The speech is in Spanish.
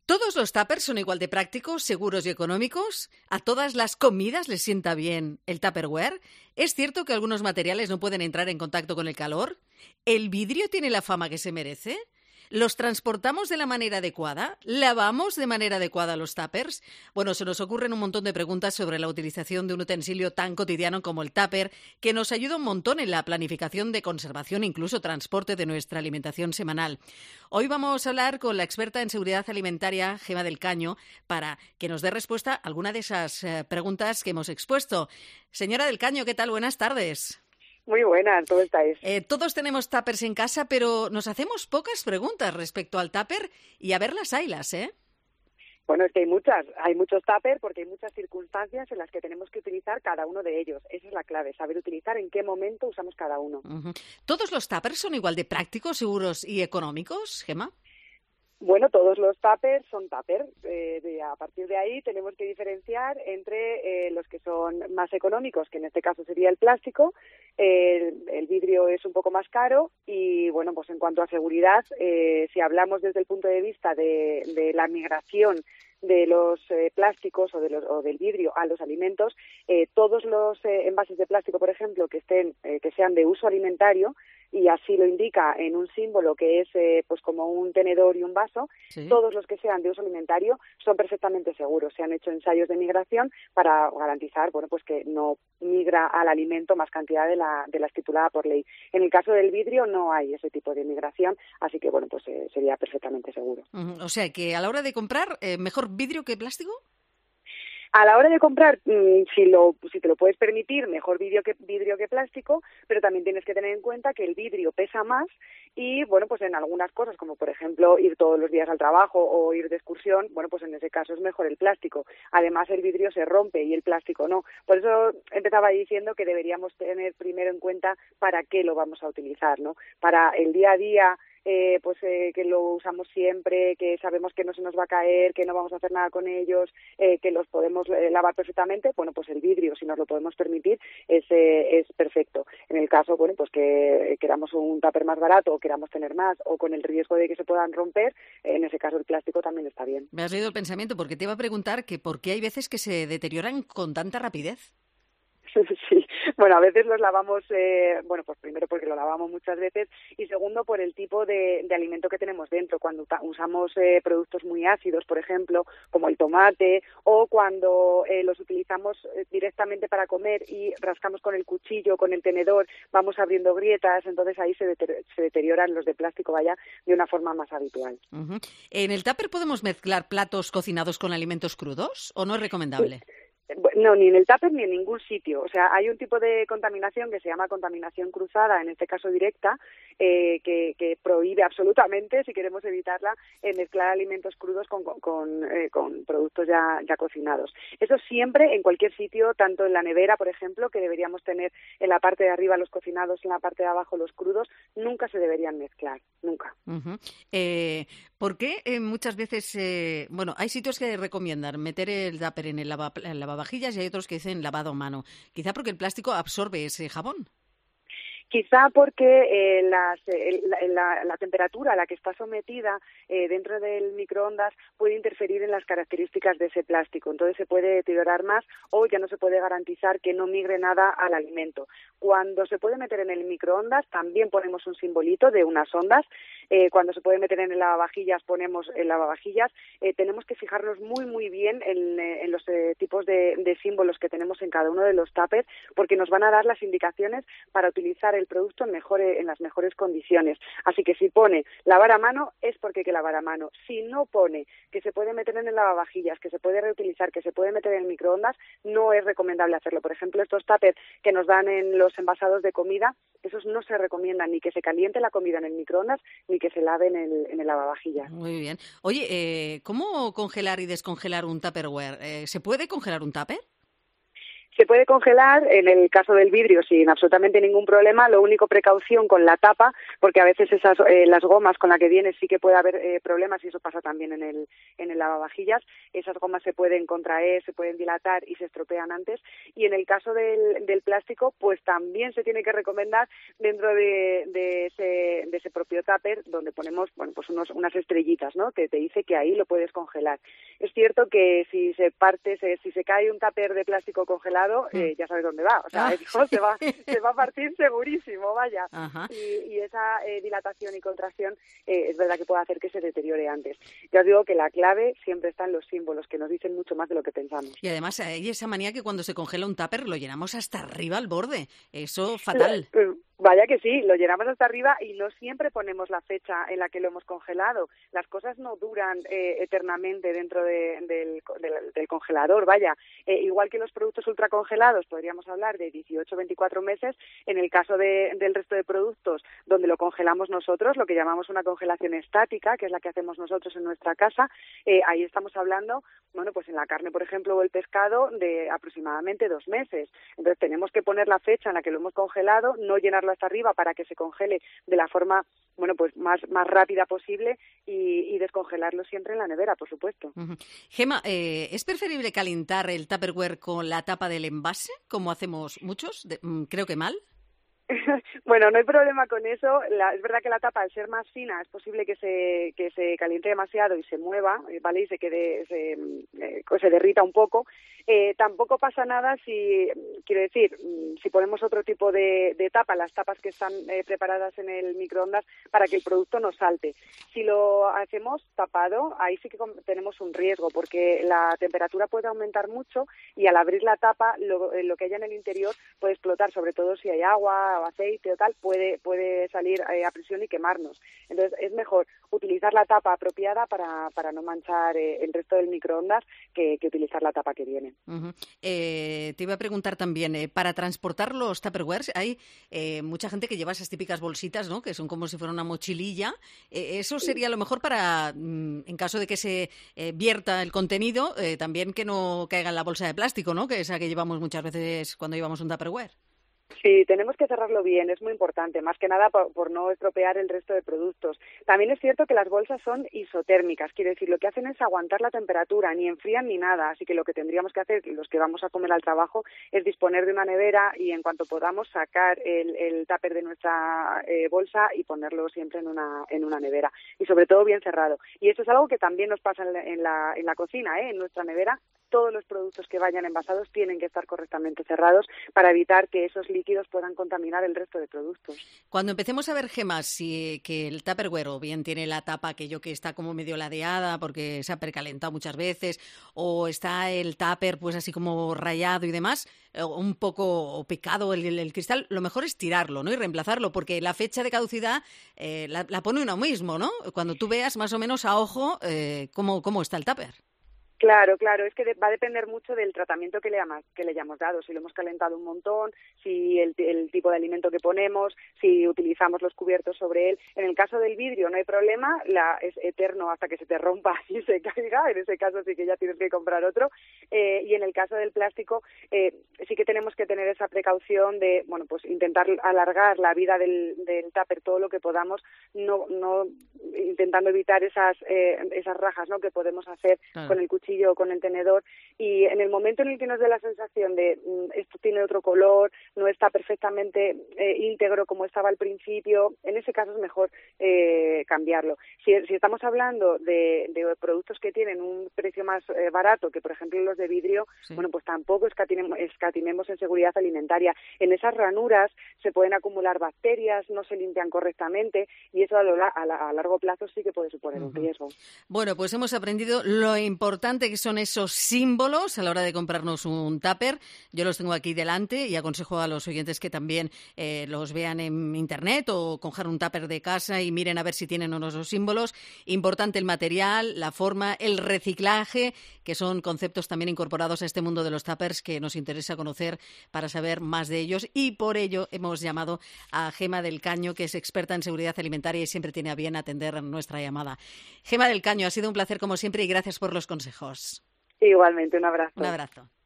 ¿Todos los tuppers son igual de prácticos, seguros y económicos? ¿A todas las comidas les sienta bien el Tupperware? ¿Es cierto que algunos materiales no pueden entrar en contacto con el calor? ¿El vidrio tiene la fama que se merece? ¿Los transportamos de la manera adecuada? ¿Lavamos de manera adecuada los tuppers? Bueno, se nos ocurren un montón de preguntas sobre la utilización de un utensilio tan cotidiano como el tupper, que nos ayuda un montón en la planificación de conservación e incluso transporte de nuestra alimentación semanal. Hoy vamos a hablar con la experta en seguridad alimentaria, Gema del Caño, para que nos dé respuesta a alguna de esas preguntas que hemos expuesto. Señora del Caño, ¿qué tal? Buenas tardes. Muy buenas, ¿cómo estáis? Todos tenemos tuppers en casa, pero nos hacemos pocas preguntas respecto al tupper y a verlas haylas, ¿eh? Bueno, es que hay muchos tuppers porque hay muchas circunstancias en las que tenemos que utilizar cada uno de ellos. Esa es la clave, saber utilizar en qué momento usamos cada uno. Uh-huh. ¿Todos los tuppers son igual de prácticos, seguros y económicos, Gema? Bueno, todos los tuppers son tuppers. A partir de ahí tenemos que diferenciar entre los que son más económicos, que en este caso sería el plástico. El vidrio es un poco más caro y, bueno, pues en cuanto a seguridad, si hablamos desde el punto de vista de la migración de los plásticos o del vidrio a los alimentos, todos los envases de plástico, por ejemplo, que sean de uso alimentario, y así lo indica en un símbolo que es pues como un tenedor y un vaso, ¿sí? Todos los que sean de uso alimentario son perfectamente seguros. Se han hecho ensayos de migración para garantizar, bueno, pues que no migra al alimento más cantidad de la estipulada por ley. En el caso del vidrio no hay ese tipo de migración, así que bueno, pues sería perfectamente seguro. O sea que a la hora de comprar, ¿mejor vidrio que plástico? A la hora de comprar, si te lo puedes permitir, mejor vidrio que plástico, pero también tienes que tener en cuenta que el vidrio pesa más y, bueno, pues en algunas cosas, como por ejemplo ir todos los días al trabajo o ir de excursión, bueno, pues en ese caso es mejor el plástico. Además, el vidrio se rompe y el plástico no. Por eso empezaba diciendo que deberíamos tener primero en cuenta para qué lo vamos a utilizar, ¿no? Para el día a día, que lo usamos siempre, que sabemos que no se nos va a caer, que no vamos a hacer nada con ellos, que los podemos lavar perfectamente, bueno, pues el vidrio, si nos lo podemos permitir, es perfecto. En el caso, bueno, pues que queramos un tupper más barato o queramos tener más o con el riesgo de que se puedan romper, en ese caso el plástico también está bien. Me has leído el pensamiento porque te iba a preguntar que por qué hay veces que se deterioran con tanta rapidez. Sí, bueno, a veces los lavamos, pues primero porque lo lavamos muchas veces y segundo por el tipo de alimento que tenemos dentro. Cuando usamos productos muy ácidos, por ejemplo, como el tomate, o cuando los utilizamos directamente para comer y rascamos con el cuchillo, con el tenedor, vamos abriendo grietas, entonces ahí se deterioran los de plástico, de una forma más habitual. Uh-huh. ¿En el tupper podemos mezclar platos cocinados con alimentos crudos o no es recomendable? Sí. No, ni en el tupper ni en ningún sitio. O sea, hay un tipo de contaminación que se llama contaminación cruzada, en este caso directa, que prohíbe absolutamente, si queremos evitarla, mezclar alimentos crudos con productos ya cocinados. Eso siempre, en cualquier sitio, tanto en la nevera, por ejemplo, que deberíamos tener en la parte de arriba los cocinados, en la parte de abajo los crudos, nunca se deberían mezclar, nunca. Uh-huh. ¿Por qué muchas veces, hay sitios que recomiendan meter el tupper en el lavavajillas y hay otros que dicen lavado a mano? Quizá porque el plástico absorbe ese jabón. Quizá porque la temperatura a la que está sometida dentro del microondas puede interferir en las características de ese plástico. Entonces se puede deteriorar más o ya no se puede garantizar que no migre nada al alimento. Cuando se puede meter en el microondas también ponemos un simbolito de unas ondas. Cuando se puede meter en el lavavajillas ponemos el lavavajillas. Tenemos que fijarnos muy muy bien en los tipos de símbolos que tenemos en cada uno de los tuppers porque nos van a dar las indicaciones para utilizar el producto en las mejores condiciones. Así que si pone lavar a mano, es porque hay que lavar a mano. Si no pone que se puede meter en el lavavajillas, que se puede reutilizar, que se puede meter en el microondas, no es recomendable hacerlo. Por ejemplo, estos tuppers que nos dan en los envasados de comida, esos no se recomiendan ni que se caliente la comida en el microondas ni que se lave en el lavavajillas. Muy bien. Oye, ¿cómo congelar y descongelar un Tupperware? ¿Se puede congelar un tupper? Se puede congelar en el caso del vidrio sin absolutamente ningún problema. Lo único, precaución con la tapa, porque a veces las gomas con las que viene sí que puede haber problemas, y eso pasa también en el lavavajillas. Esas gomas se pueden contraer, se pueden dilatar y se estropean antes. Y en el caso del plástico, pues también se tiene que recomendar dentro de ese propio tupper, donde ponemos, bueno, pues unas estrellitas, ¿no?, que te dice que ahí lo puedes congelar. Es cierto que si se cae un tupper de plástico congelado, ya sabes dónde va. O sea, se va a partir segurísimo, vaya. Y esa dilatación y contracción es verdad que puede hacer que se deteriore antes. Ya os digo que la clave siempre está en los símbolos, que nos dicen mucho más de lo que pensamos. Y además hay esa manía que cuando se congela un tupper lo llenamos hasta arriba al borde. Eso fatal. Vaya que sí, lo llenamos hasta arriba y no siempre ponemos la fecha en la que lo hemos congelado. Las cosas no duran eternamente dentro del congelador, vaya. Igual que los productos ultracongelados, podríamos hablar de 18 o 24 meses. En el caso del resto de productos donde lo congelamos nosotros, lo que llamamos una congelación estática, que es la que hacemos nosotros en nuestra casa, ahí estamos hablando, bueno, pues en la carne, por ejemplo, o el pescado, de aproximadamente 2 meses. Entonces tenemos que poner la fecha en la que lo hemos congelado, no llenarlo hasta arriba para que se congele de la forma, bueno, pues más rápida posible, y descongelarlo siempre en la nevera, por supuesto. Gemma, ¿es preferible calentar el Tupperware con la tapa del envase, como hacemos muchos? Creo que mal. Bueno, no hay problema con eso. Es verdad que la tapa, al ser más fina, es posible que se caliente demasiado y se mueva, ¿vale? Y se derrita un poco. Tampoco pasa nada si ponemos otro tipo de tapa, las tapas que están preparadas en el microondas, para que el producto no salte. Si lo hacemos tapado, ahí sí que tenemos un riesgo, porque la temperatura puede aumentar mucho y al abrir la tapa, lo que haya en el interior puede explotar, sobre todo si hay agua o aceite o tal, puede salir a presión y quemarnos. Entonces es mejor utilizar la tapa apropiada para no manchar el resto del microondas que utilizar la tapa que viene. Te iba a preguntar también, para transportar los Tupperwares hay mucha gente que lleva esas típicas bolsitas, ¿no?, que son como si fuera una mochililla. Eso sería lo mejor para, en caso de que se vierta el contenido, también que no caiga en la bolsa de plástico, ¿no?, que esa que llevamos muchas veces cuando llevamos un Tupperware. Sí, tenemos que cerrarlo bien, es muy importante, más que nada por no estropear el resto de productos. También es cierto que las bolsas son isotérmicas, quiere decir, lo que hacen es aguantar la temperatura, ni enfrían ni nada, así que lo que tendríamos que hacer, los que vamos a comer al trabajo, es disponer de una nevera y en cuanto podamos sacar el tupper de nuestra bolsa y ponerlo siempre en una nevera, y sobre todo bien cerrado. Y esto es algo que también nos pasa en la cocina, en nuestra nevera. Todos los productos que vayan envasados tienen que estar correctamente cerrados para evitar que esos líquidos puedan contaminar el resto de productos. Cuando empecemos a ver, Gemma, que el Tupperware o bien tiene la tapa aquello que está como medio ladeada porque se ha precalentado muchas veces, o está el tupper pues así como rayado y demás, un poco picado el cristal, lo mejor es tirarlo, ¿no?, y reemplazarlo, porque la fecha de caducidad la pone uno mismo, ¿no? Cuando tú veas más o menos a ojo cómo está el tupper. Claro, es que va a depender mucho del tratamiento que le hayamos dado, si lo hemos calentado un montón, si el tipo de alimento que ponemos, si utilizamos los cubiertos sobre él. En el caso del vidrio no hay problema, es eterno hasta que se te rompa y se caiga, en ese caso sí que ya tienes que comprar otro. Y en el caso del plástico sí que tenemos que tener esa precaución de, bueno, pues intentar alargar la vida del tupper todo lo que podamos, no intentando evitar esas rajas, ¿no?, que podemos hacer con el cuchillo o con el tenedor, y en el momento en el que nos dé la sensación de esto tiene otro color, no está perfectamente íntegro como estaba al principio, en ese caso es mejor cambiarlo. Si estamos hablando de productos que tienen un precio más barato, que por ejemplo los de vidrio, sí, bueno, pues tampoco escatimemos en seguridad alimentaria. En esas ranuras se pueden acumular bacterias, no se limpian correctamente, y eso a largo plazo sí que puede suponer un riesgo. Bueno, pues hemos aprendido lo importante que son esos símbolos a la hora de comprarnos un tupper. Yo los tengo aquí delante y aconsejo a los oyentes que también los vean en internet o cojan un tupper de casa y miren a ver si tienen o no esos símbolos. Importante el material, la forma, el reciclaje, que son conceptos también incorporados a este mundo de los tuppers que nos interesa conocer para saber más de ellos, y por ello hemos llamado a Gemma del Caño, que es experta en seguridad alimentaria y siempre tiene a bien atender nuestra llamada. Gemma del Caño, ha sido un placer como siempre y gracias por los consejos. Igualmente, un abrazo. Un abrazo.